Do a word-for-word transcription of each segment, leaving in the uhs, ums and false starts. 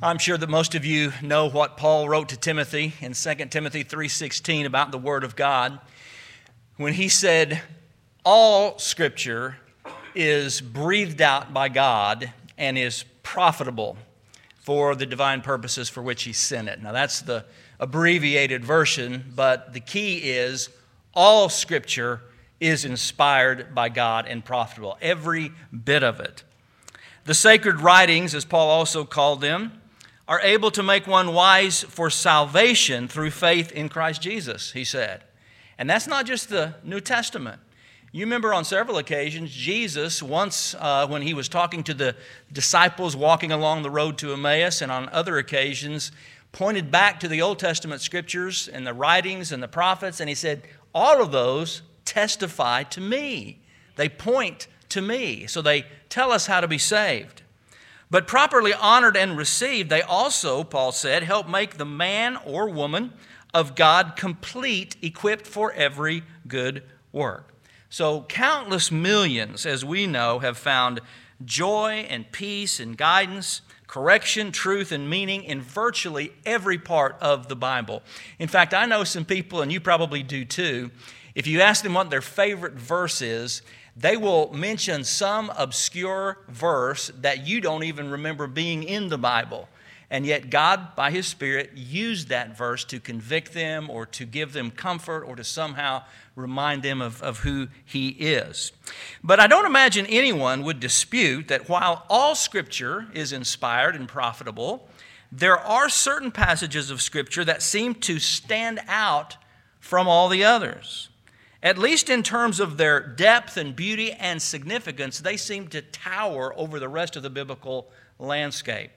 I'm sure that most of you know what Paul wrote to Timothy in Second Timothy three sixteen about the Word of God, when he said, all Scripture is breathed out by God and is profitable for the divine purposes for which He sent it. Now that's the abbreviated version, but the key is all Scripture is inspired by God and profitable, every bit of it. The sacred writings, as Paul also called them, are able to make one wise for salvation through faith in Christ Jesus, he said. And that's not just the New Testament. You remember on several occasions, Jesus once, uh, when he was talking to the disciples walking along the road to Emmaus, and on other occasions, pointed back to the Old Testament scriptures and the writings and the prophets, and he said, all of those testify to me. They point to me. So they tell us how to be saved. But properly honored and received, they also, Paul said, help make the man or woman of God complete, equipped for every good work. So countless millions, as we know, have found joy and peace and guidance, correction, truth, and meaning in virtually every part of the Bible. In fact, I know some people, and you probably do too, if you ask them what their favorite verse is, they will mention some obscure verse that you don't even remember being in the Bible. And yet God, by His Spirit, used that verse to convict them or to give them comfort or to somehow remind them of, of who He is. But I don't imagine anyone would dispute that while all Scripture is inspired and profitable, there are certain passages of Scripture that seem to stand out from all the others. At least in terms of their depth and beauty and significance, they seem to tower over the rest of the biblical landscape.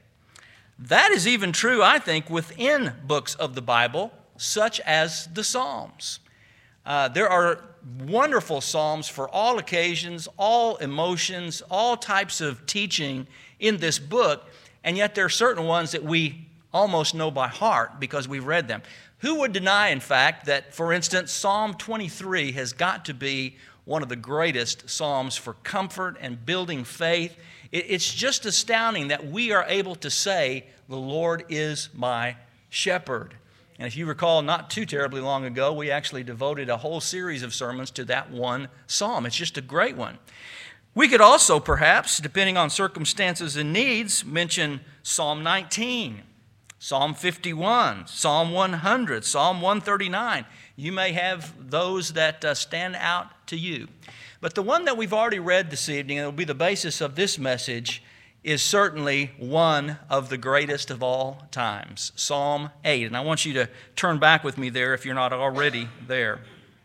That is even true, I think, within books of the Bible, such as the Psalms. Uh, there are wonderful Psalms for all occasions, all emotions, all types of teaching in this book, and yet there are certain ones that we almost know by heart because we've read them. Who would deny, in fact, that, for instance, Psalm twenty-three has got to be one of the greatest psalms for comfort and building faith? It's just astounding that we are able to say, the Lord is my shepherd. And if you recall, not too terribly long ago, we actually devoted a whole series of sermons to that one psalm. It's just a great one. We could also, perhaps, depending on circumstances and needs, mention Psalm nineteen. Psalm fifty-one, Psalm one hundred, Psalm one thirty-nine. You may have those that uh, stand out to you. But the one that we've already read this evening, and will be the basis of this message, is certainly one of the greatest of all times, Psalm eight. And I want you to turn back with me there if you're not already there.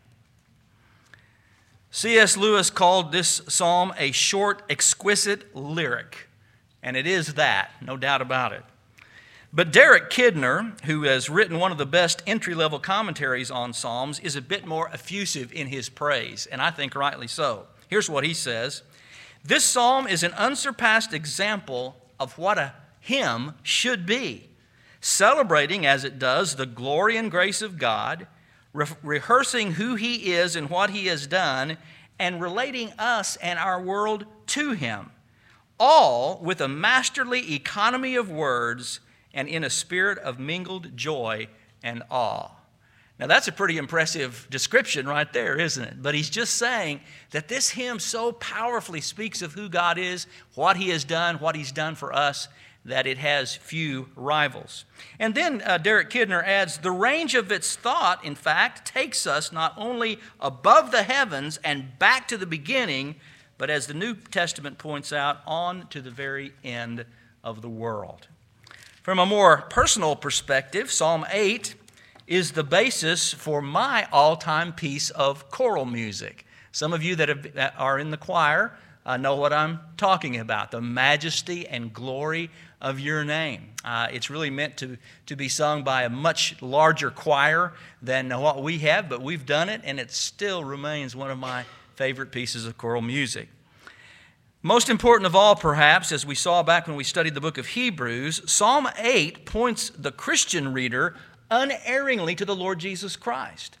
C S Lewis called this psalm a short, exquisite lyric. And it is that, no doubt about it. But Derek Kidner, who has written one of the best entry-level commentaries on Psalms, is a bit more effusive in his praise, and I think rightly so. Here's what he says. This psalm is an unsurpassed example of what a hymn should be, celebrating, as it does, the glory and grace of God, re- rehearsing who He is and what He has done, and relating us and our world to Him, all with a masterly economy of words and in a spirit of mingled joy and awe. Now that's a pretty impressive description right there, isn't it? But he's just saying that this hymn so powerfully speaks of who God is, what He has done, what He's done for us, that it has few rivals. And then uh, Derek Kidner adds, the range of its thought, in fact, takes us not only above the heavens and back to the beginning, but as the New Testament points out, on to the very end of the world. From a more personal perspective, Psalm eight is the basis for my all-time piece of choral music. Some of you that, have, that are in the choir uh, know what I'm talking about, the majesty and glory of Your name. Uh, it's really meant to, to be sung by a much larger choir than what we have, but we've done it, and it still remains one of my favorite pieces of choral music. Most important of all, perhaps, as we saw back when we studied the book of Hebrews, Psalm eight points the Christian reader unerringly to the Lord Jesus Christ.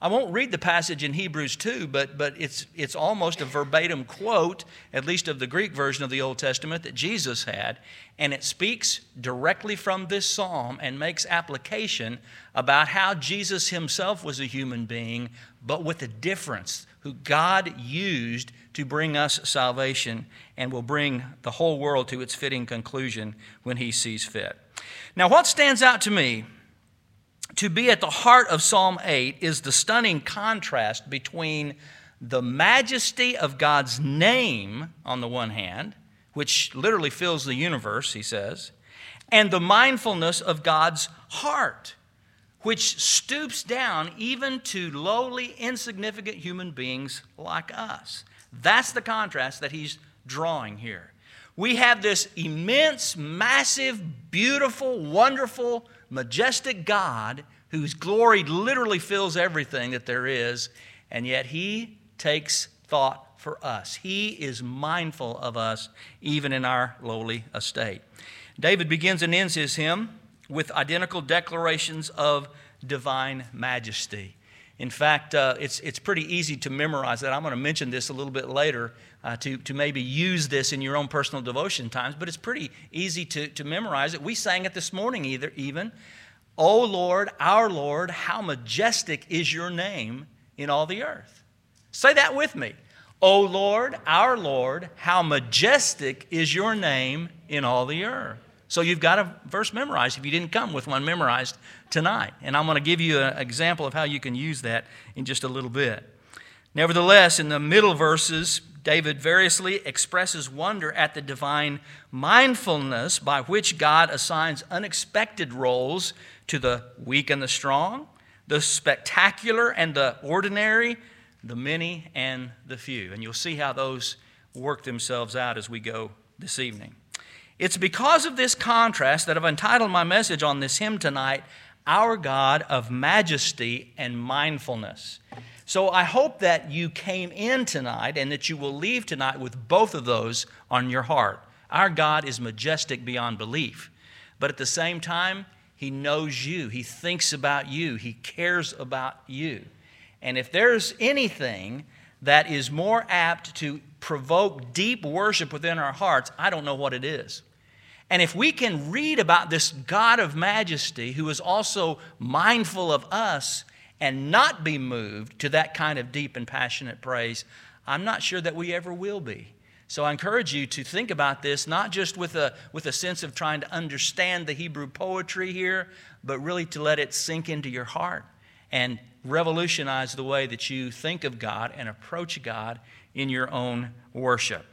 I won't read the passage in Hebrews two, but, but it's, it's almost a verbatim quote, at least of the Greek version of the Old Testament that Jesus had, and it speaks directly from this psalm and makes application about how Jesus himself was a human being, but with a difference, who God used to bring us salvation and will bring the whole world to its fitting conclusion when he sees fit. Now, what stands out to me to be at the heart of Psalm eight is the stunning contrast between the majesty of God's name on the one hand, which literally fills the universe, he says, and the mindfulness of God's heart, which stoops down even to lowly, insignificant human beings like us. That's the contrast that he's drawing here. We have this immense, massive, beautiful, wonderful, majestic God whose glory literally fills everything that there is, and yet he takes thought for us. He is mindful of us even in our lowly estate. David begins and ends his hymn with identical declarations of divine majesty. In fact, uh, it's, it's pretty easy to memorize that. I'm going to mention this a little bit later uh, to, to maybe use this in your own personal devotion times, but it's pretty easy to, to memorize it. We sang it this morning either, even. O Lord, our Lord, how majestic is your name in all the earth. Say that with me. O Lord, our Lord, how majestic is your name in all the earth. So you've got a verse memorized if you didn't come with one memorized tonight. And I'm going to give you an example of how you can use that in just a little bit. Nevertheless, in the middle verses, David variously expresses wonder at the divine mindfulness by which God assigns unexpected roles to the weak and the strong, the spectacular and the ordinary, the many and the few. And you'll see how those work themselves out as we go this evening. It's because of this contrast that I've entitled my message on this hymn tonight, Our God of Majesty and Mindfulness. So I hope that you came in tonight and that you will leave tonight with both of those on your heart. Our God is majestic beyond belief, but at the same time, he knows you. He thinks about you. He cares about you. And if there's anything that is more apt to provoke deep worship within our hearts, I don't know what it is. And if we can read about this God of majesty who is also mindful of us and not be moved to that kind of deep and passionate praise, I'm not sure that we ever will be. So I encourage you to think about this, not just with a, with a sense of trying to understand the Hebrew poetry here, but really to let it sink into your heart and revolutionize the way that you think of God and approach God in your own worship.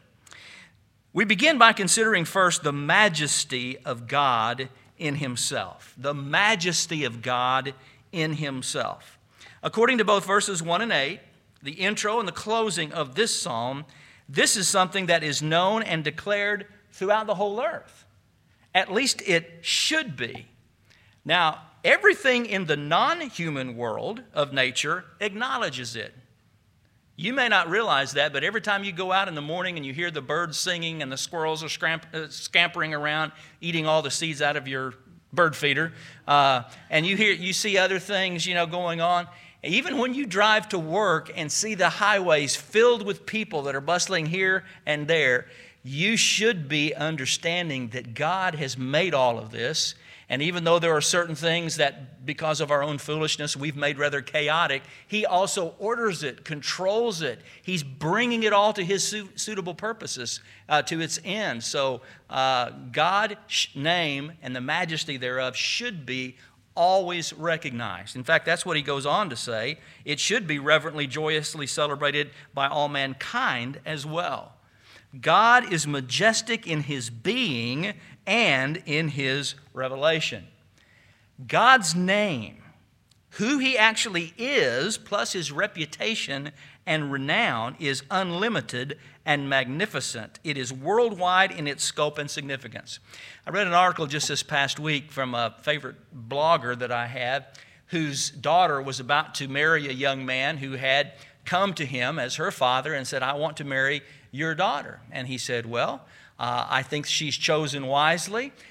We begin by considering first the majesty of God in himself. The majesty of God in himself. According to both verses one and eight, the intro and the closing of this psalm, this is something that is known and declared throughout the whole earth. At least it should be. Now, everything in the non-human world of nature acknowledges it. You may not realize that, but every time you go out in the morning and you hear the birds singing and the squirrels are scramp- uh, scampering around, eating all the seeds out of your bird feeder, uh, and you hear, you see other things, you know, going on. Even when you drive to work and see the highways filled with people that are bustling here and there, you should be understanding that God has made all of this. And even though there are certain things that, because of our own foolishness, we've made rather chaotic, he also orders it, controls it. He's bringing it all to his su- suitable purposes, uh, to its end. So uh, God's name and the majesty thereof should be always recognized. In fact, that's what he goes on to say. It should be reverently, joyously celebrated by all mankind as well. God is majestic in his being and in his revelation. God's name, who he actually is, plus his reputation and renown, is unlimited and magnificent. It is worldwide in its scope and significance. I read an article just this past week from a favorite blogger that I have, whose daughter was about to marry a young man who had come to him as her father and said, I want to marry your daughter. And he said, well, uh, I think she's chosen wisely,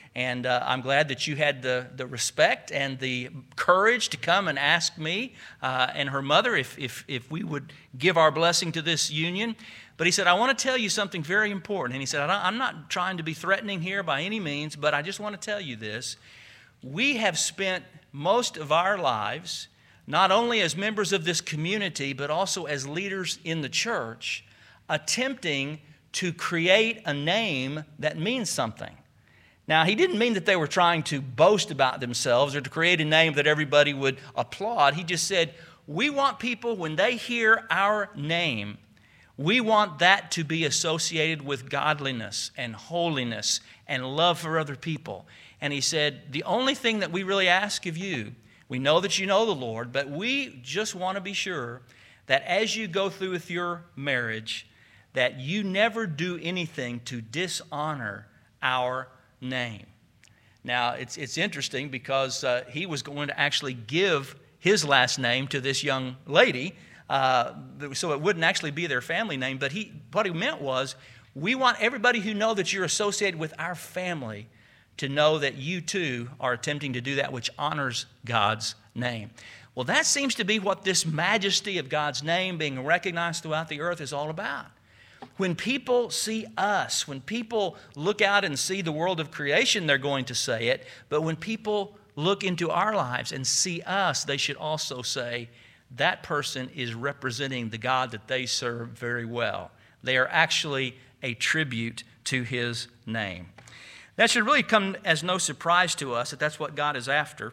And uh, I'm glad that you had the, the respect and the courage to come and ask me uh, and her mother if, if, if we would give our blessing to this union. But he said, I want to tell you something very important. And he said, I'm not trying to be threatening here by any means, but I just want to tell you this. We have spent most of our lives, not only as members of this community, but also as leaders in the church, attempting to create a name that means something. Now, he didn't mean that they were trying to boast about themselves or to create a name that everybody would applaud. He just said, we want people, when they hear our name, we want that to be associated with godliness and holiness and love for other people. And he said, the only thing that we really ask of you, we know that you know the Lord, but we just want to be sure that as you go through with your marriage, that you never do anything to dishonor our name. Now, it's it's interesting because uh, he was going to actually give his last name to this young lady, uh, so it wouldn't actually be their family name. But he, what he meant was, we want everybody who know that you're associated with our family to know that you too are attempting to do that which honors God's name. Well, that seems to be what this majesty of God's name being recognized throughout the earth is all about. When people see us, when people look out and see the world of creation, they're going to say it. But when people look into our lives and see us, they should also say, that person is representing the God that they serve very well. They are actually a tribute to His name. That should really come as no surprise to us that that's what God is after.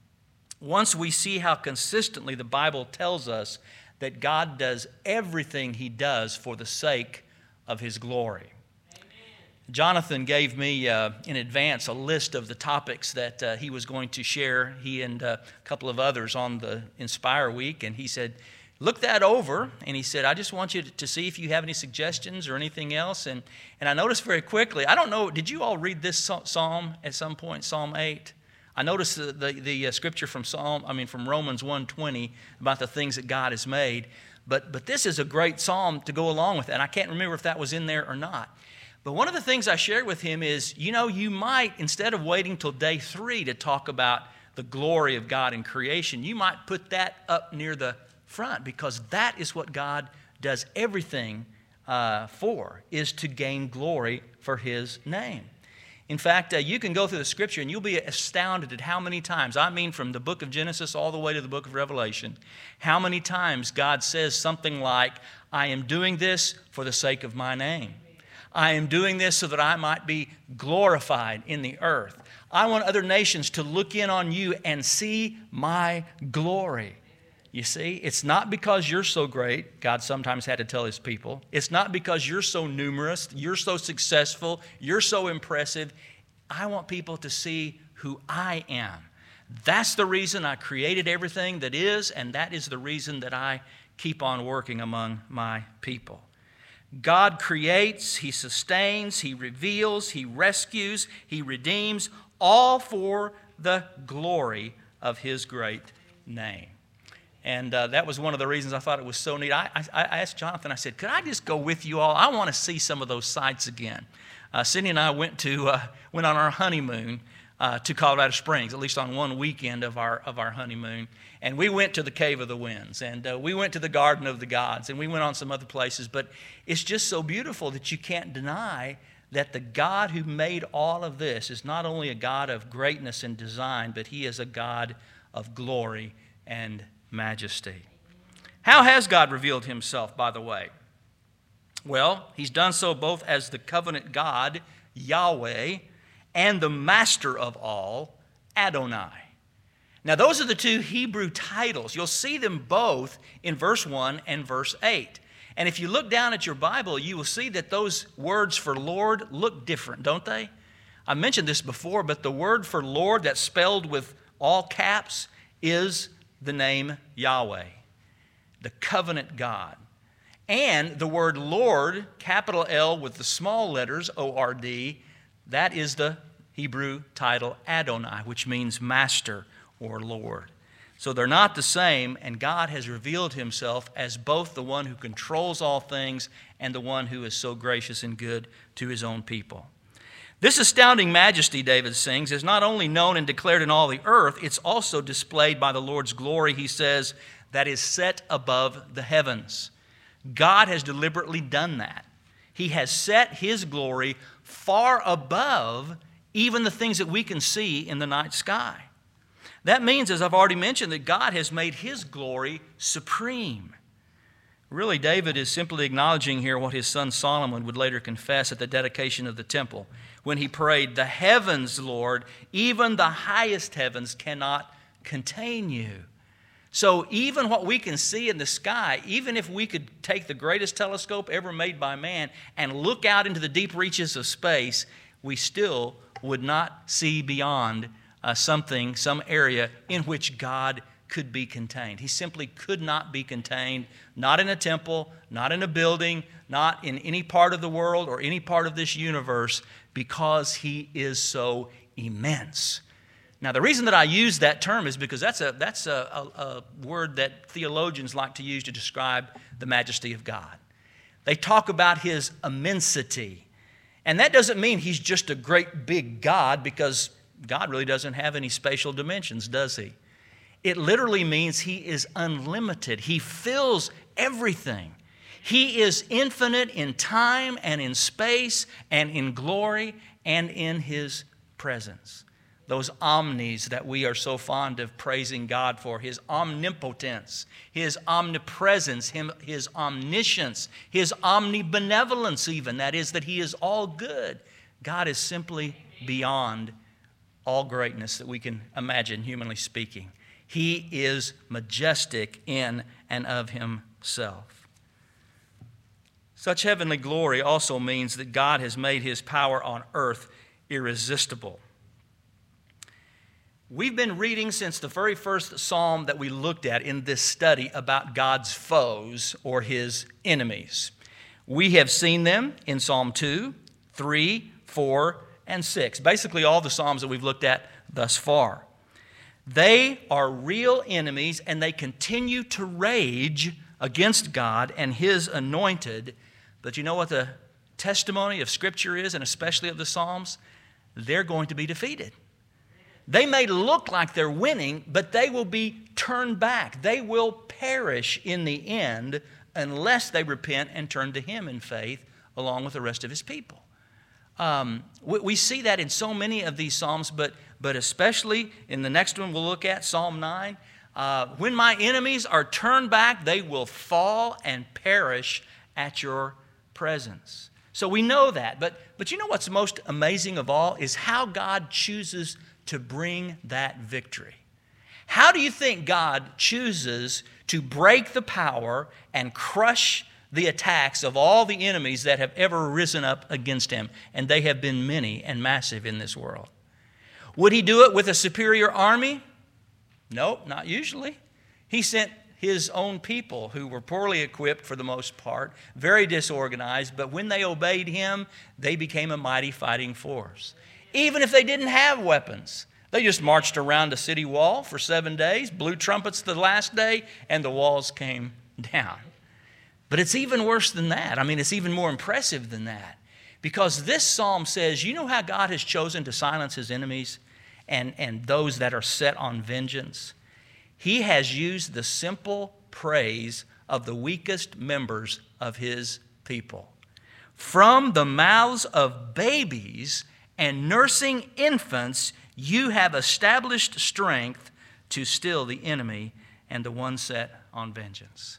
Once we see how consistently the Bible tells us that God does everything He does for the sake of His glory. Amen. Jonathan gave me uh, in advance a list of the topics that uh, he was going to share, he and uh, a couple of others on the Inspire Week, and he said, look that over, and he said, I just want you to see if you have any suggestions or anything else. And, and I noticed very quickly, I don't know, did you all read this psalm at some point, Psalm eight? I noticed the, the, the uh, scripture from Psalm, I mean from Romans one twenty about the things that God has made. But, but this is a great psalm to go along with it. And I can't remember if that was in there or not. But one of the things I shared with him is, you know, you might, instead of waiting till day three to talk about the glory of God in creation, you might put that up near the front, because that is what God does everything uh, for, is to gain glory for His name. In fact, uh, you can go through the Scripture and you'll be astounded at how many times, I mean from the book of Genesis all the way to the book of Revelation, how many times God says something like, I am doing this for the sake of my name. I am doing this so that I might be glorified in the earth. I want other nations to look in on you and see my glory. You see, it's not because you're so great, God sometimes had to tell His people. It's not because you're so numerous, you're so successful, you're so impressive. I want people to see who I am. That's the reason I created everything that is, and that is the reason that I keep on working among my people. God creates, He sustains, He reveals, He rescues, He redeems, all for the glory of His great name. And uh, that was one of the reasons I thought it was so neat. I, I, I asked Jonathan, I said, could I just go with you all? I want to see some of those sites again. Uh, Cindy and I went to uh, went on our honeymoon uh, to Colorado Springs, at least on one weekend of our of our honeymoon. And we went to the Cave of the Winds, and uh, we went to the Garden of the Gods, and we went on some other places. But it's just so beautiful that you can't deny that the God who made all of this is not only a God of greatness and design, but He is a God of glory and majesty. How has God revealed Himself, by the way? Well, He's done so both as the covenant God, Yahweh, and the master of all, Adonai. Now, those are the two Hebrew titles. You'll see them both in verse one and verse eight. And if you look down at your Bible, you will see that those words for Lord look different, don't they? I mentioned this before, but the word for Lord that's spelled with all caps is the name Yahweh, the covenant God. And the word Lord, capital L with the small letters, O R D, that is the Hebrew title Adonai, which means master or Lord. So they're not the same, and God has revealed Himself as both the one who controls all things and the one who is so gracious and good to His own people. This astounding majesty, David sings, is not only known and declared in all the earth, it's also displayed by the Lord's glory, he says, that is set above the heavens. God has deliberately done that. He has set His glory far above even the things that we can see in the night sky. That means, as I've already mentioned, that God has made His glory supreme. Really, David is simply acknowledging here what his son Solomon would later confess at the dedication of the temple when he prayed, "The heavens, Lord, even the highest heavens cannot contain you." So even what we can see in the sky, even if we could take the greatest telescope ever made by man and look out into the deep reaches of space, we still would not see beyond uh, something, some area in which God could be contained. He simply could not be contained, not in a temple, not in a building, not in any part of the world or any part of this universe, because He is so immense. Now, the reason that I use that term is because that's a, that's a, a, a word that theologians like to use to describe the majesty of God. They talk about His immensity. And that doesn't mean He's just a great big God, because God really doesn't have any spatial dimensions, does He? It literally means He is unlimited. He fills everything. He is infinite in time and in space and in glory and in His presence. Those omnis that we are so fond of praising God for, His omnipotence, His omnipresence, His omniscience, His omnibenevolence even, that is, that He is all good. God is simply beyond all greatness that we can imagine, humanly speaking. He is majestic in and of Himself. Such heavenly glory also means that God has made His power on earth irresistible. We've been reading since the very first psalm that we looked at in this study about God's foes or His enemies. We have seen them in Psalm two, three, four, and six. Basically all the psalms that we've looked at thus far. They are real enemies, and they continue to rage against God and His anointed. But you know what the testimony of Scripture is, and especially of the Psalms? They're going to be defeated. They may look like they're winning, but they will be turned back. They will perish in the end unless they repent and turn to Him in faith along with the rest of His people. Um, we, we see that in so many of these Psalms, but, but especially in the next one we'll look at, Psalm nine. Uh, when my enemies are turned back, they will fall and perish at your presence. So we know that. But, but you know what's most amazing of all is how God chooses to bring that victory. How do you think God chooses to break the power and crush the attacks of all the enemies that have ever risen up against Him? And they have been many and massive in this world. Would He do it with a superior army? No, not usually. He sent His own people who were poorly equipped for the most part, very disorganized, but when they obeyed Him, they became a mighty fighting force. Even if they didn't have weapons, they just marched around a city wall for seven days, blew trumpets the last day, and the walls came down. But it's even worse than that. I mean, it's even more impressive than that. Because this psalm says, you know how God has chosen to silence His enemies and, and those that are set on vengeance? He has used the simple praise of the weakest members of His people. From the mouths of babies and nursing infants, you have established strength to still the enemy and the one set on vengeance.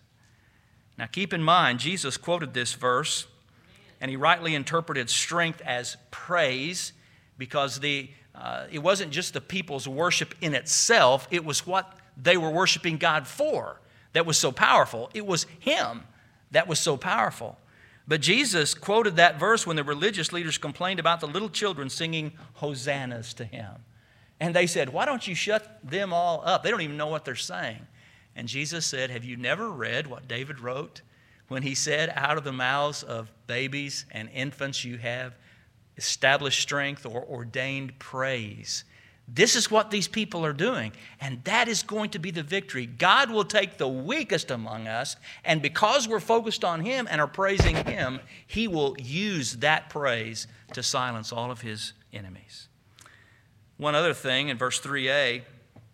Now keep in mind, Jesus quoted this verse, and He rightly interpreted strength as praise, because the uh, it wasn't just the people's worship in itself, it was what they were worshiping God for that was so powerful. It was Him that was so powerful. But Jesus quoted that verse when the religious leaders complained about the little children singing hosannas to Him. And they said, why don't you shut them all up? They don't even know what they're saying. And Jesus said, have you never read what David wrote when he said, out of the mouths of babies and infants you have established strength or ordained praise? This is what these people are doing, and that is going to be the victory. God will take the weakest among us, and because we're focused on Him and are praising Him, He will use that praise to silence all of His enemies. One other thing in verse three a,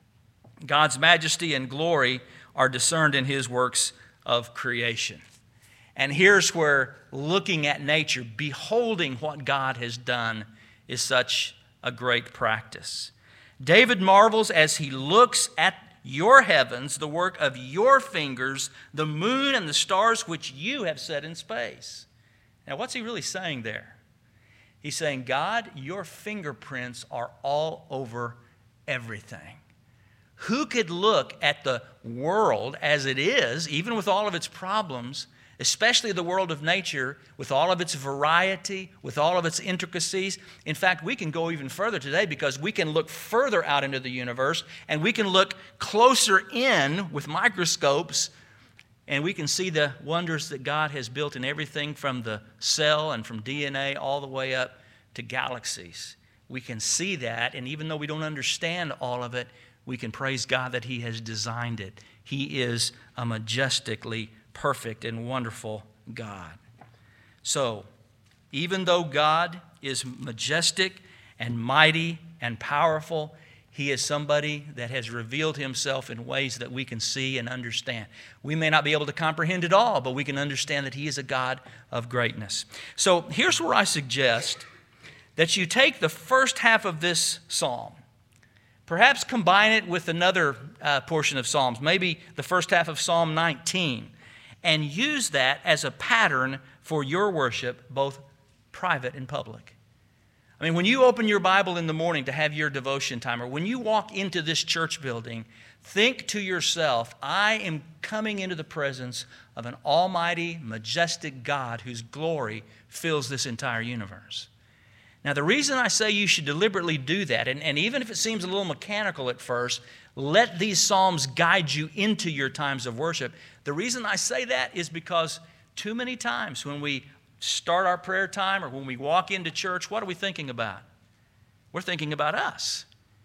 God's majesty and glory are discerned in His works of creation. And here's where looking at nature, beholding what God has done, is such a great practice. David marvels as he looks at your heavens, the work of your fingers, the moon and the stars which you have set in space. Now, what's he really saying there? He's saying, God, your fingerprints are all over everything. Who could look at the world as it is, even with all of its problems, especially the world of nature, with all of its variety, with all of its intricacies? In fact, we can go even further today because we can look further out into the universe and we can look closer in with microscopes and we can see the wonders that God has built in everything from the cell and from D N A all the way up to galaxies. We can see that, and even though we don't understand all of it, we can praise God that He has designed it. He is a majestically perfect and wonderful God. So, even though God is majestic and mighty and powerful, He is somebody that has revealed Himself in ways that we can see and understand. We may not be able to comprehend it all, but we can understand that He is a God of greatness. So, here's where I suggest that you take the first half of this psalm, perhaps combine it with another uh, portion of Psalms, maybe the first half of Psalm nineteen, and use that as a pattern for your worship, both private and public. I mean, when you open your Bible in the morning to have your devotion time, or when you walk into this church building, think to yourself, I am coming into the presence of an almighty, majestic God whose glory fills this entire universe. Now, the reason I say you should deliberately do that, and, and even if it seems a little mechanical at first, let these psalms guide you into your times of worship. The reason I say that is because too many times when we start our prayer time or when we walk into church, what are we thinking about? We're thinking about us.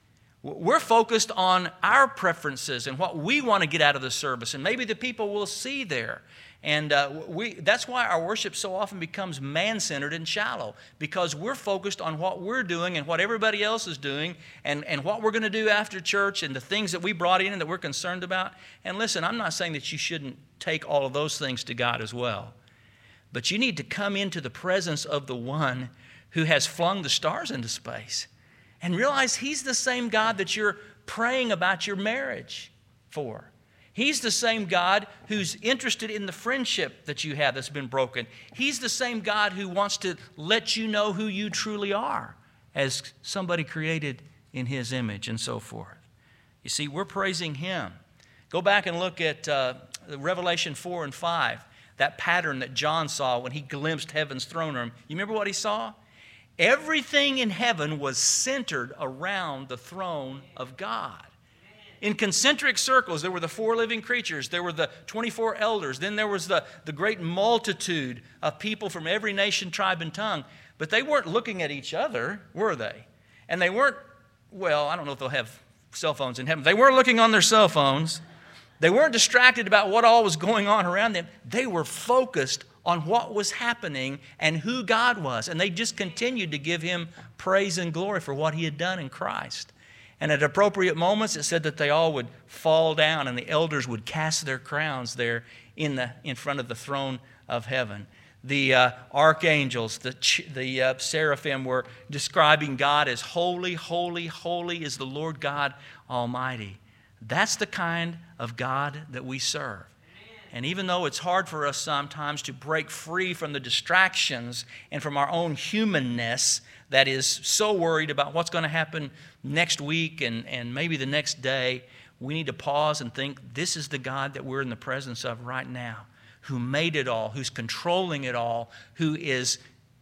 We're focused on our preferences and what we want to get out of the service, and maybe the people we'll see there. And uh, we, that's why our worship so often becomes man-centered and shallow, because we're focused on what we're doing and what everybody else is doing and, and what we're going to do after church and the things that we brought in and that we're concerned about. And listen, I'm not saying that you shouldn't take all of those things to God as well. But you need to come into the presence of the one who has flung the stars into space and realize He's the same God that you're praying about your marriage for. He's the same God who's interested in the friendship that you have that's been broken. He's the same God who wants to let you know who you truly are as somebody created in His image and so forth. You see, we're praising Him. Go back and look at uh, Revelation four and five, that pattern that John saw when he glimpsed heaven's throne room. You remember what he saw? Everything in heaven was centered around the throne of God. In concentric circles, there were the four living creatures, there were the twenty-four elders, then there was the, the great multitude of people from every nation, tribe, and tongue. But they weren't looking at each other, were they? And they weren't, well, I don't know if they'll have cell phones in heaven. They weren't looking on their cell phones. They weren't distracted about what all was going on around them. They were focused on what was happening and who God was. And they just continued to give Him praise and glory for what He had done in Christ. And at appropriate moments, it said that they all would fall down and the elders would cast their crowns there in the in front of the throne of heaven. The uh, archangels, the, the uh, seraphim were describing God as holy, holy, holy is the Lord God Almighty. That's the kind of God that we serve. And even though it's hard for us sometimes to break free from the distractions and from our own humanness that is so worried about what's going to happen next week and, and maybe the next day, we need to pause and think, this is the God that we're in the presence of right now, who made it all, who's controlling it all, who is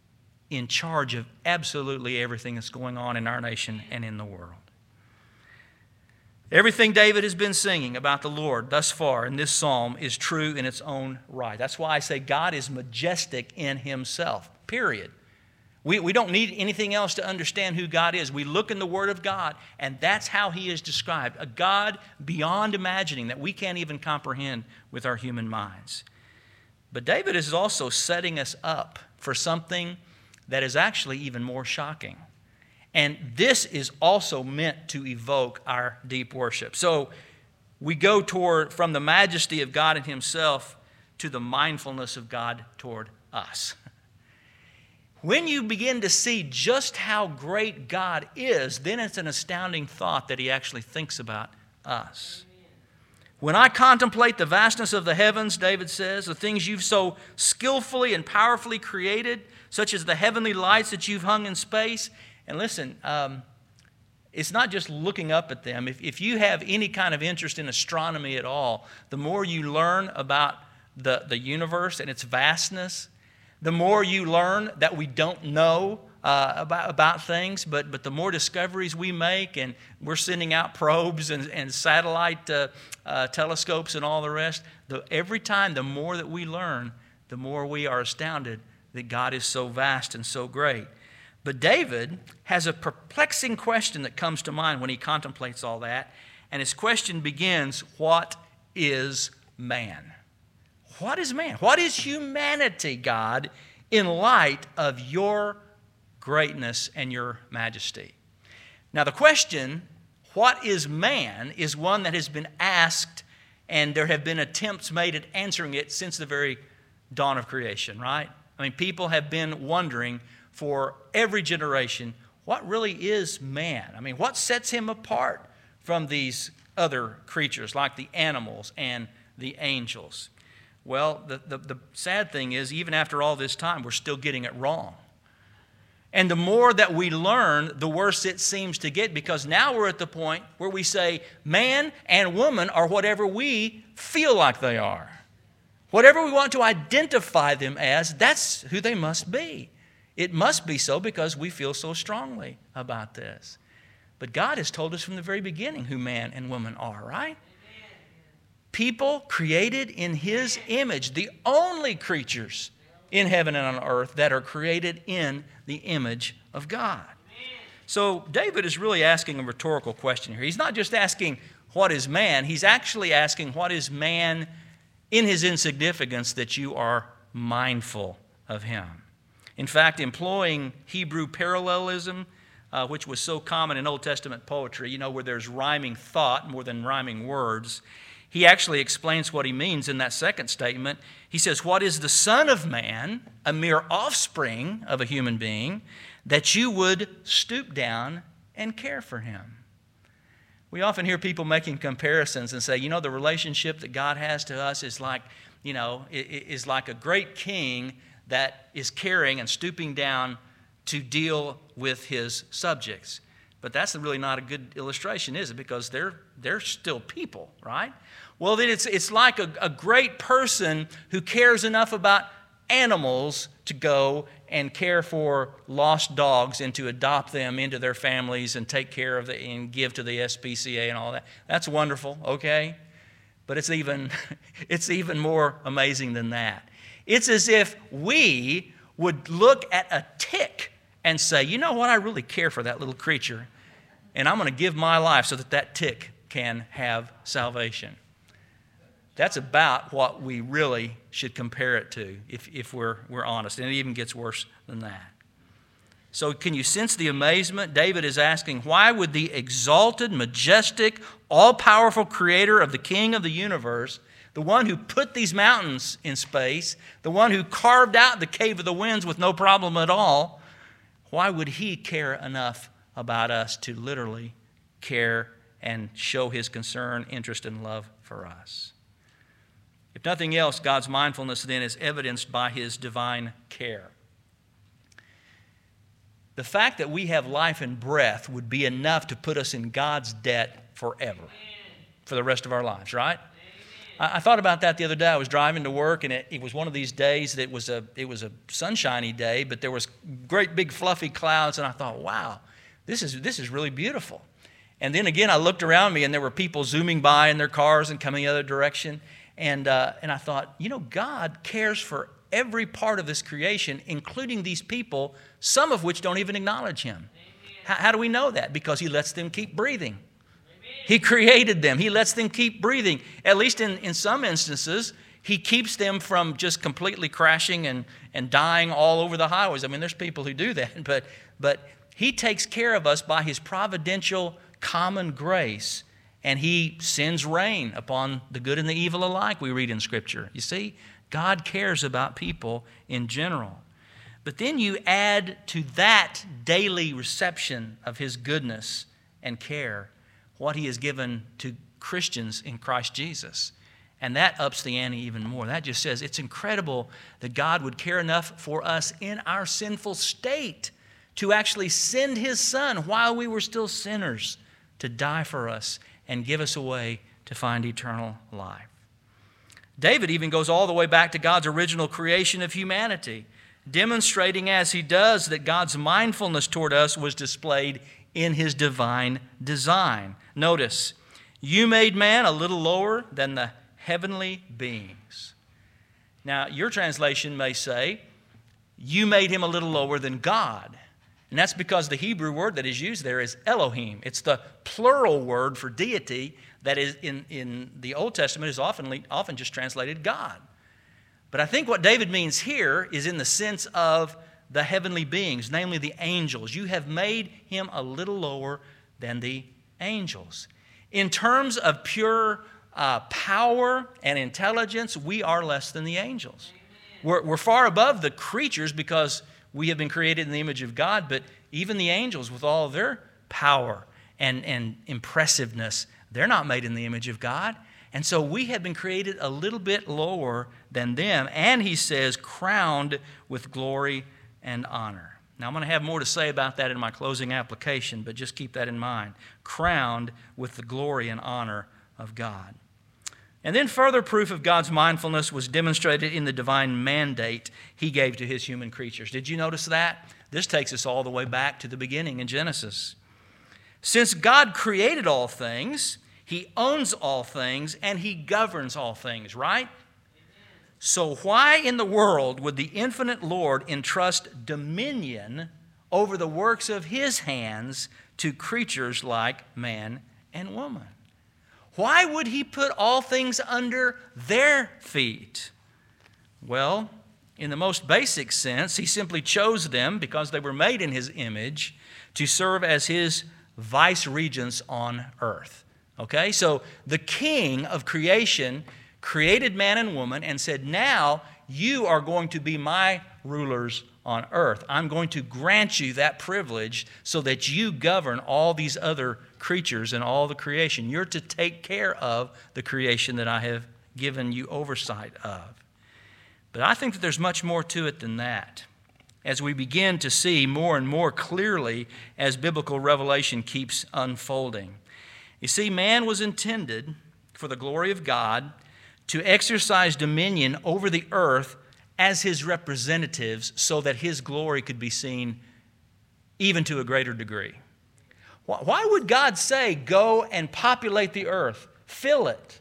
in charge of absolutely everything that's going on in our nation and in the world. Everything David has been singing about the Lord thus far in this psalm is true in its own right. That's why I say God is majestic in Himself, period. We, we don't need anything else to understand who God is. We look in the Word of God, and that's how He is described. A God beyond imagining that we can't even comprehend with our human minds. But David is also setting us up for something that is actually even more shocking. And this is also meant to evoke our deep worship. So we go toward from the majesty of God in Himself to the mindfulness of God toward us. When you begin to see just how great God is, then it's an astounding thought that He actually thinks about us. When I contemplate the vastness of the heavens, David says, the things you've so skillfully and powerfully created, such as the heavenly lights that you've hung in space. And listen, um, it's not just looking up at them. If, if you have any kind of interest in astronomy at all, the more you learn about the, the universe and its vastness, the more you learn that we don't know uh, about, about things, but, but the more discoveries we make, and we're sending out probes and, and satellite uh, uh, telescopes and all the rest, the, every time the more that we learn, the more we are astounded that God is so vast and so great. But David has a perplexing question that comes to mind when he contemplates all that, and his question begins, what is man? What is man? What is humanity, God, in light of your greatness and your majesty? Now, the question, what is man, is one that has been asked, and there have been attempts made at answering it since the very dawn of creation, right? I mean, people have been wondering for every generation, what really is man? I mean, what sets him apart from these other creatures like the animals and the angels? Well, the, the, the sad thing is, even after all this time, we're still getting it wrong. And the more that we learn, the worse it seems to get, because now we're at the point where we say man and woman are whatever we feel like they are. Whatever we want to identify them as, that's who they must be. It must be so because we feel so strongly about this. But God has told us from the very beginning who man and woman are, right? People created in His image, the only creatures in heaven and on earth that are created in the image of God. So David is really asking a rhetorical question here. He's not just asking, what is man? He's actually asking, what is man in his insignificance that you are mindful of him? In fact, employing Hebrew parallelism, uh, which was so common in Old Testament poetry, you know, where there's rhyming thought more than rhyming words, he actually explains what he means in that second statement. He says, what is the Son of Man, a mere offspring of a human being, that you would stoop down and care for him? We often hear people making comparisons and say, you know, the relationship that God has to us is like, you know, is like a great king that is caring and stooping down to deal with his subjects. But that's really not a good illustration, is it? Because they're, they're still people, right? Well, then it's, it's like a, a great person who cares enough about animals to go and care for lost dogs and to adopt them into their families and take care of the, and give to the S P C A and all that. That's wonderful, okay? But it's even, it's even more amazing than that. It's as if we would look at a tick and say, you know what, I really care for that little creature, and I'm going to give my life so that that tick can have salvation. That's about what we really should compare it to, if, if we're, we're honest. And it even gets worse than that. So can you sense the amazement? David is asking, why would the exalted, majestic, all-powerful creator of the King of the universe, the one who put these mountains in space, the one who carved out the cave of the winds with no problem at all, why would he care enough about us to literally care and show his concern, interest, and love for us? If nothing else, God's mindfulness then is evidenced by his divine care. The fact that we have life and breath would be enough to put us in God's debt forever, for the rest of our lives, right? I, I thought about that the other day. I was driving to work, and it, it was one of these days that it was a it was a sunshiny day, but there was great big fluffy clouds, and I thought, wow, this is this is really beautiful. And then again, I looked around me, and there were people zooming by in their cars and coming the other direction. And, uh, and I thought, you know, God cares for every part of this creation, including these people, some of which don't even acknowledge him. How, how do we know that? Because he lets them keep breathing. He created them. He lets them keep breathing. At least in, in some instances, he keeps them from just completely crashing and, and dying all over the highways. I mean, there's people who do that, but, but he takes care of us by his providential common grace, and he sends rain upon the good and the evil alike, we read in Scripture. You see, God cares about people in general. But then you add to that daily reception of his goodness and care what he has given to Christians in Christ Jesus. And that ups the ante even more. That just says it's incredible that God would care enough for us in our sinful state to actually send his Son while we were still sinners to die for us and give us a way to find eternal life. David even goes all the way back to God's original creation of humanity, demonstrating as he does that God's mindfulness toward us was displayed in his divine design. Notice, you made man a little lower than the heavenly beings. Now, your translation may say, you made him a little lower than God. And that's because the Hebrew word that is used there is Elohim. It's the plural word for deity that is in, in the Old Testament is often, often just translated God. But I think what David means here is in the sense of the heavenly beings, namely the angels. You have made him a little lower than the angels. In terms of pure uh, power and intelligence, we are less than the angels. We're, we're far above the creatures because we have been created in the image of God, but even the angels with all of their power and, and impressiveness, they're not made in the image of God. And so we have been created a little bit lower than them. And he says, crowned with glory and honor. Now, I'm going to have more to say about that in my closing application, but just keep that in mind. Crowned with the glory and honor of God. And then further proof of God's mindfulness was demonstrated in the divine mandate he gave to his human creatures. Did you notice that? This takes us all the way back to the beginning in Genesis. Since God created all things, he owns all things, and he governs all things, right? So why in the world would the infinite Lord entrust dominion over the works of his hands to creatures like man and woman? Why would he put all things under their feet? Well, in the most basic sense, he simply chose them because they were made in his image to serve as his vice regents on earth. Okay, so the king of creation created man and woman and said, now you are going to be my rulers on earth. I'm going to grant you that privilege so that you govern all these other creatures and all the creation. You're to take care of the creation that I have given you oversight of. But I think that there's much more to it than that, as we begin to see more and more clearly as biblical revelation keeps unfolding. You see, man was intended for the glory of God to exercise dominion over the earth as his representatives so that his glory could be seen even to a greater degree. Why would God say, go and populate the earth, fill it?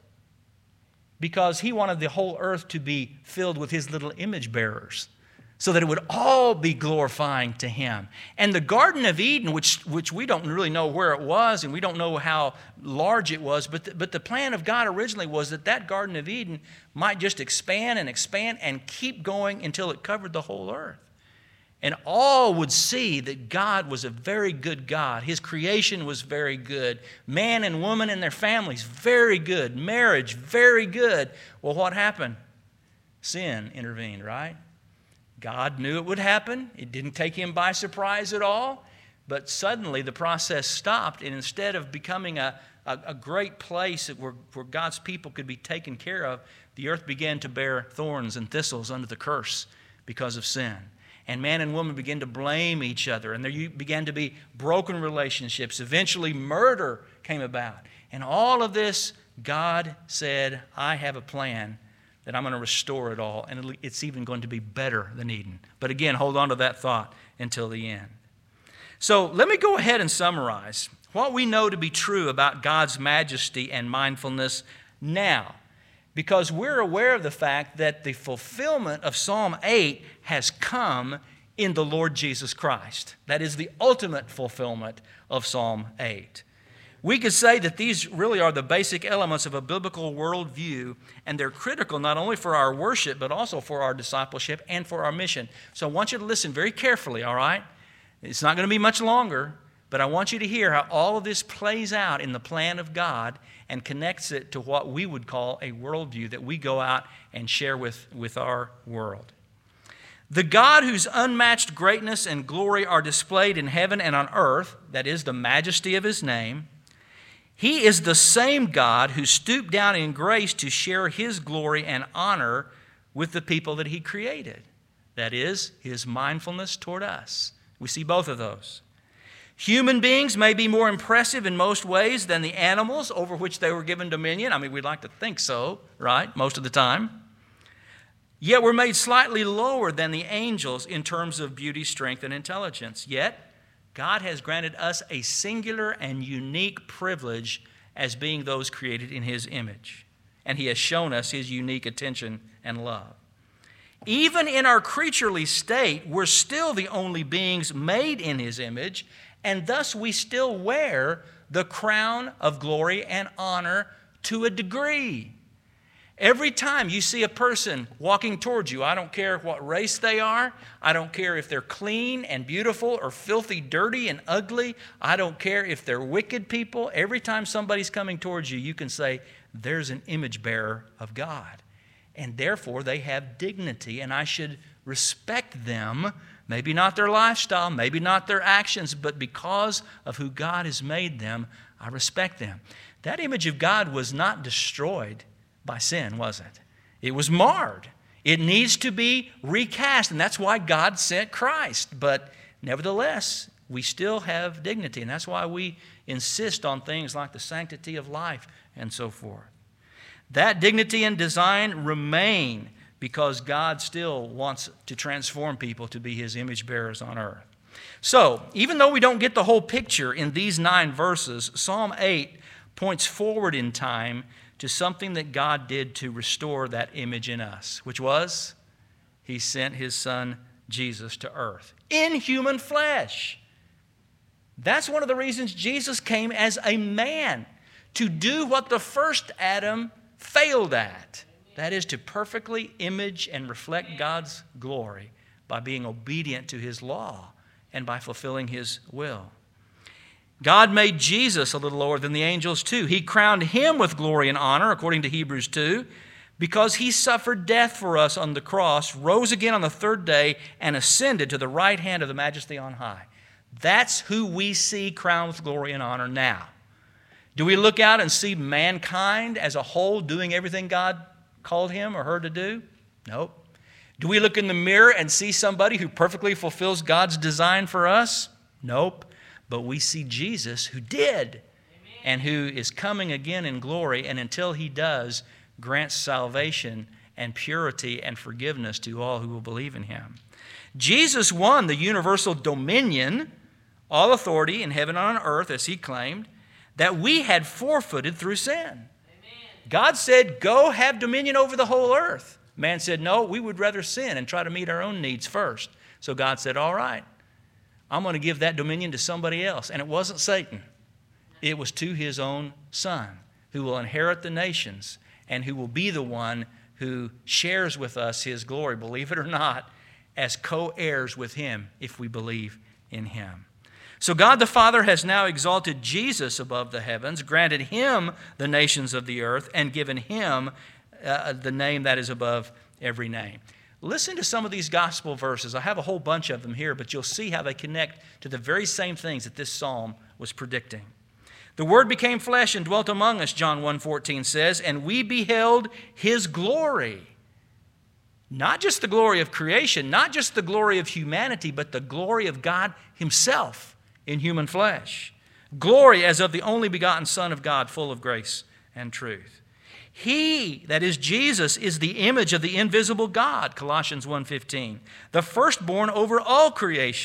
Because he wanted the whole earth to be filled with his little image bearers, so that it would all be glorifying to him. And the Garden of Eden, which, which we don't really know where it was, and we don't know how large it was, but the, but the plan of God originally was that that Garden of Eden might just expand and expand and keep going until it covered the whole earth. And all would see that God was a very good God. His creation was very good. Man and woman and their families, very good. Marriage, very good. Well, what happened? Sin intervened, right? God knew it would happen. It didn't take him by surprise at all. But suddenly the process stopped, and instead of becoming a, a, a great place where, where God's people could be taken care of, the earth began to bear thorns and thistles under the curse because of sin. And man and woman began to blame each other, and there began to be broken relationships. Eventually, murder came about. And all of this, God said, I have a plan that I'm going to restore it all, and it's even going to be better than Eden. But again, hold on to that thought until the end. So let me go ahead and summarize what we know to be true about God's majesty and mindfulness now. because we're aware of the fact that the fulfillment of Psalm eight has come in the Lord Jesus Christ. That is the ultimate fulfillment of Psalm eight. We could say that these really are the basic elements of a biblical worldview, and they're critical not only for our worship, but also for our discipleship and for our mission. So I want you to listen very carefully, all right? It's not going to be much longer, but I want you to hear how all of this plays out in the plan of God and connects it to what we would call a worldview that we go out and share with, with our world. The God whose unmatched greatness and glory are displayed in heaven and on earth, that is the majesty of his name, he is the same God who stooped down in grace to share his glory and honor with the people that he created. That is, his mindfulness toward us. We see both of those. Human beings may be more impressive in most ways than the animals over which they were given dominion. I mean, we'd like to think so, right, most of the time. Yet we're made slightly lower than the angels in terms of beauty, strength, and intelligence. Yet, God has granted us a singular and unique privilege as being those created in his image. And he has shown us his unique attention and love. Even in our creaturely state, we're still the only beings made in his image, and thus we still wear the crown of glory and honor to a degree. Every time you see a person walking towards you, I don't care what race they are, I don't care if they're clean and beautiful or filthy, dirty and ugly, I don't care if they're wicked people, every time somebody's coming towards you, you can say, there's an image bearer of God. And therefore, they have dignity, and I should respect them, maybe not their lifestyle, maybe not their actions, but because of who God has made them, I respect them. That image of God was not destroyed by sin, was it? It was marred. It needs to be recast, and that's why God sent Christ. But nevertheless, we still have dignity, and that's why we insist on things like the sanctity of life and so forth. That dignity and design remain because God still wants to transform people to be his image bearers on earth. So, even though we don't get the whole picture in these nine verses, Psalm eight points forward in time to something that God did to restore that image in us, which was he sent his son Jesus to earth in human flesh. That's one of the reasons Jesus came as a man, to do what the first Adam failed at. That is, to perfectly image and reflect God's glory by being obedient to his law and by fulfilling his will. God made Jesus a little lower than the angels too. He crowned him with glory and honor, according to Hebrews two, because he suffered death for us on the cross, rose again on the third day, and ascended to the right hand of the Majesty on high. That's who we see crowned with glory and honor now. Do we look out and see mankind as a whole doing everything God called him or her to do? Nope. Do we look in the mirror and see somebody who perfectly fulfills God's design for us? Nope. But we see Jesus who did, and who is coming again in glory, and until he does, grants salvation and purity and forgiveness to all who will believe in him. Jesus won the universal dominion, all authority in heaven and on earth, as he claimed, that we had forfeited through sin. Amen. God said, go have dominion over the whole earth. Man said, no, we would rather sin and try to meet our own needs first. So God said, all right, I'm going to give that dominion to somebody else. And it wasn't Satan. It was to his own son, who will inherit the nations and who will be the one who shares with us his glory, believe it or not, as co-heirs with him if we believe in him. So God the Father has now exalted Jesus above the heavens, granted him the nations of the earth, and given him uh, the name that is above every name. Listen to some of these gospel verses. I have a whole bunch of them here, but you'll see how they connect to the very same things that this psalm was predicting. The Word became flesh and dwelt among us, John one fourteen says, and we beheld his glory. Not just the glory of creation, not just the glory of humanity, but the glory of God himself in human flesh. Glory as of the only begotten Son of God, full of grace and truth. He, that is Jesus, is the image of the invisible God, Colossians one fifteen, the firstborn over all creation.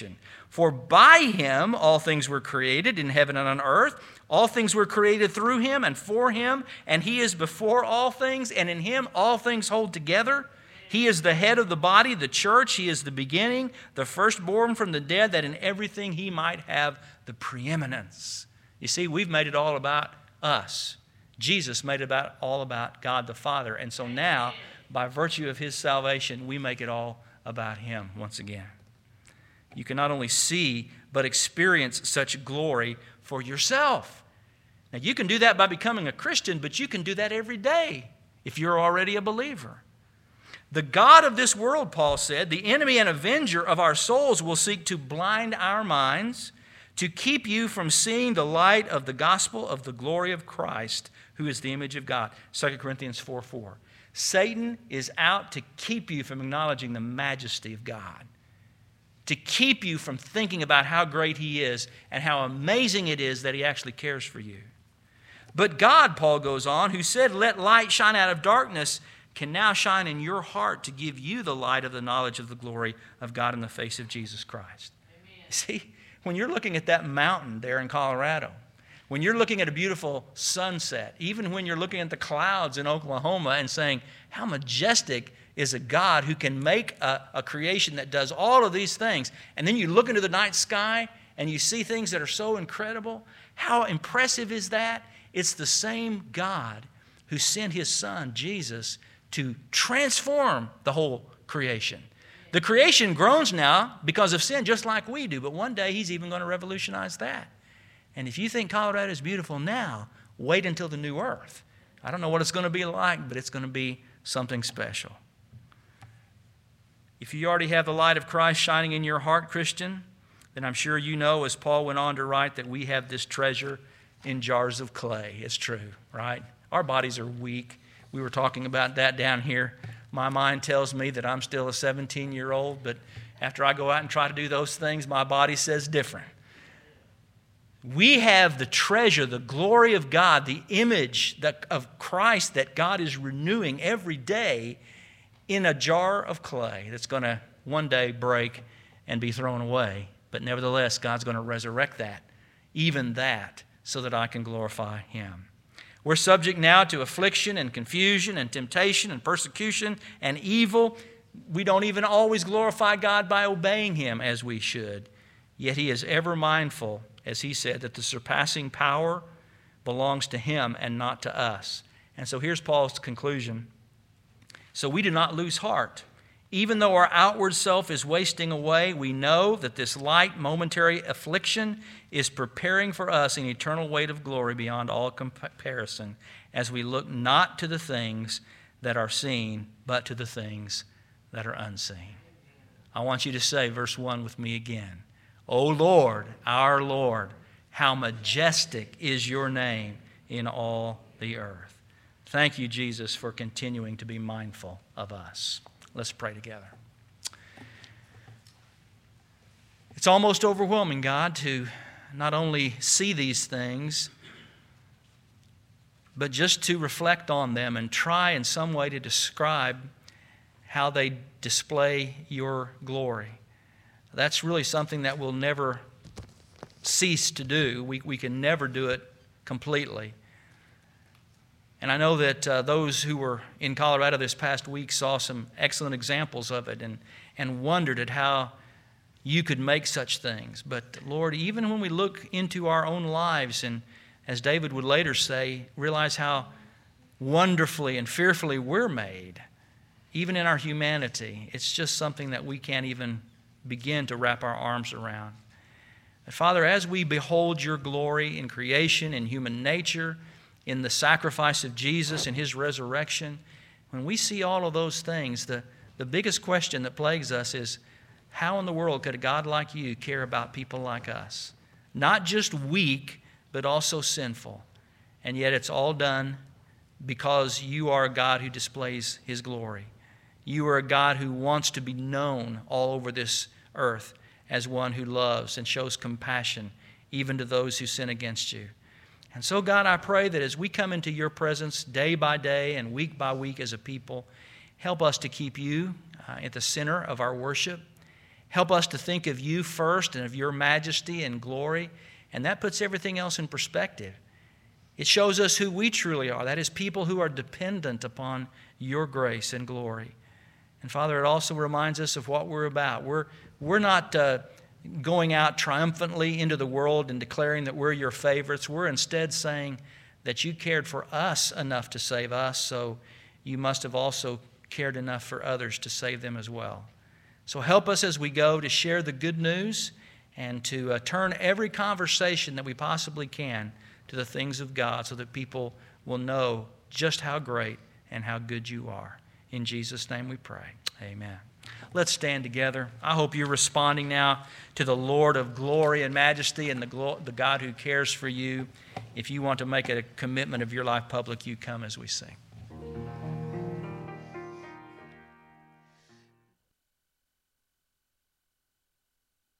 For by him all things were created in heaven and on earth. All things were created through him and for him, and he is before all things, and in him all things hold together. He is the head of the body, the church. He is the beginning, the firstborn from the dead, that in everything he might have the preeminence. You see, we've made it all about us. Jesus made it about, all about God the Father. And so now, by virtue of his salvation, we make it all about him once again. You can not only see, but experience such glory for yourself. Now, you can do that by becoming a Christian, but you can do that every day if you're already a believer. The God of this world, Paul said, the enemy and avenger of our souls, will seek to blind our minds, to keep you from seeing the light of the gospel of the glory of Christ, who is the image of God. Second Corinthians four four. Satan is out to keep you from acknowledging the majesty of God, to keep you from thinking about how great he is and how amazing it is that he actually cares for you. But God, Paul goes on, who said, let light shine out of darkness, can now shine in your heart to give you the light of the knowledge of the glory of God in the face of Jesus Christ. Amen. See, when you're looking at that mountain there in Colorado, when you're looking at a beautiful sunset, even when you're looking at the clouds in Oklahoma and saying, how majestic is a God who can make a, a creation that does all of these things, and then you look into the night sky and you see things that are so incredible, how impressive is that? It's the same God who sent his son, Jesus, to transform the whole creation. The creation groans now because of sin, just like we do, but one day he's even going to revolutionize that. And if you think Colorado is beautiful now, wait until the new earth. I don't know what it's going to be like, but it's going to be something special. If you already have the light of Christ shining in your heart, Christian, then I'm sure you know, as Paul went on to write, that we have this treasure in jars of clay. It's true, right? Our bodies are weak. We were talking about that down here. My mind tells me that I'm still a seventeen-year-old, but after I go out and try to do those things, my body says different. We have the treasure, the glory of God, the image that, of Christ that God is renewing every day in a jar of clay that's going to one day break and be thrown away. But nevertheless, God's going to resurrect that, even that, so that I can glorify him. We're subject now to affliction and confusion and temptation and persecution and evil. We don't even always glorify God by obeying him as we should. Yet he is ever mindful, as he said, that the surpassing power belongs to him and not to us. And so here's Paul's conclusion. So we do not lose heart. Even though our outward self is wasting away, we know that this light momentary affliction is preparing for us an eternal weight of glory beyond all comparison, as we look not to the things that are seen, but to the things that are unseen. I want you to say verse one with me again. O Lord, our Lord, how majestic is your name in all the earth. Thank you, Jesus, for continuing to be mindful of us. Let's pray together. It's almost overwhelming, God, to not only see these things, but just to reflect on them and try in some way to describe how they display your glory. That's really something that we'll never cease to do. We, we can never do it completely. And I know that uh, those who were in Colorado this past week saw some excellent examples of it and, and wondered at how you could make such things. But Lord, even when we look into our own lives and, as David would later say, realize how wonderfully and fearfully we're made, even in our humanity, it's just something that we can't even begin to wrap our arms around. And Father, as we behold your glory in creation, in human nature, in the sacrifice of Jesus and his resurrection, when we see all of those things, the, the biggest question that plagues us is, how in the world could a God like you care about people like us? Not just weak, but also sinful. And yet it's all done because you are a God who displays his glory. You are a God who wants to be known all over this earth as one who loves and shows compassion even to those who sin against you. And so, God, I pray that as we come into your presence day by day and week by week as a people, help us to keep you uh, at the center of our worship. Help us to think of you first and of your majesty and glory, and that puts everything else in perspective. It shows us who we truly are. That is, people who are dependent upon your grace and glory. And Father, it also reminds us of what we're about. We're, we're not uh, going out triumphantly into the world and declaring that we're your favorites. We're instead saying that you cared for us enough to save us, so you must have also cared enough for others to save them as well. So help us as we go to share the good news and to uh, turn every conversation that we possibly can to the things of God so that people will know just how great and how good you are. In Jesus' name we pray. Amen. Let's stand together. I hope you're responding now to the Lord of glory and majesty and the, glo- the God who cares for you. If you want to make a commitment of your life public, you come as we sing.